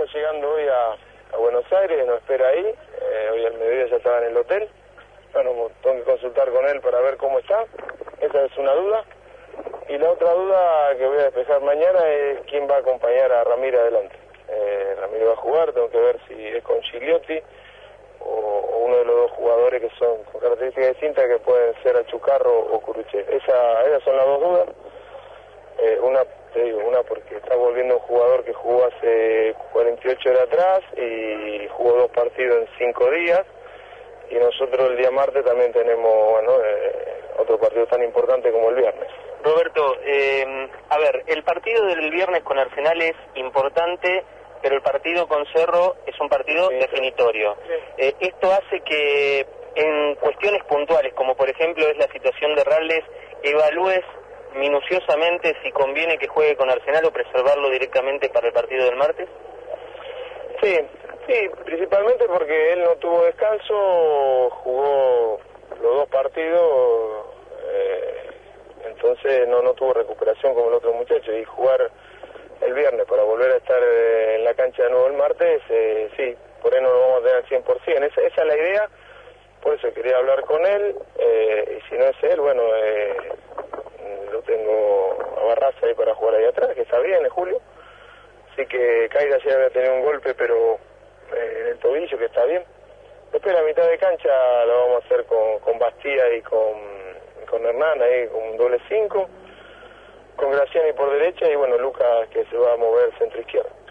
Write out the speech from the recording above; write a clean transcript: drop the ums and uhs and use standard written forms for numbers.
está llegando hoy a Buenos Aires, nos espera ahí, hoy al mediodía ya estaba en el hotel. Bueno, tengo que consultar con él para ver cómo está, esa es una duda. Y la otra duda que voy a despejar mañana es quién va a acompañar a Ramiro adelante. Ramiro va a jugar, tengo que ver si es con Gigliotti o uno de los dos jugadores que son con características distintas, que pueden ser Achucarro o Curuchet. Esas son las dos dudas. Una porque está volviendo un jugador que jugó hace 48 horas atrás y jugó 2 partidos en 5 días, y nosotros el día martes también tenemos otro partido tan importante como el viernes. Roberto, a ver, el partido del viernes con Arsenal es importante, pero el partido con Cerro es un partido definitorio. Sí. Esto hace que en cuestiones puntuales, como por ejemplo es la situación de Raldes, evalúes minuciosamente si conviene que juegue con Arsenal o preservarlo directamente para el partido del martes. Sí, principalmente porque él no tuvo descanso, jugó los 2 partidos, entonces no tuvo recuperación como el otro muchacho, y jugar el viernes para volver a estar en la cancha de nuevo el martes, sí, por ahí no lo vamos a tener al 100%, esa es la idea, por eso quería hablar con él, y si no es él, bueno, lo tengo a Barraza ahí para jugar ahí atrás, que está bien, es Julio, así que Caira ya había tenido un golpe, pero en el tobillo, que está bien. Después la mitad de cancha la vamos a hacer con Bastía y con Hernán, ahí con un doble 5, con Graciani por derecha, y bueno, Lucas que se va a mover centro izquierda.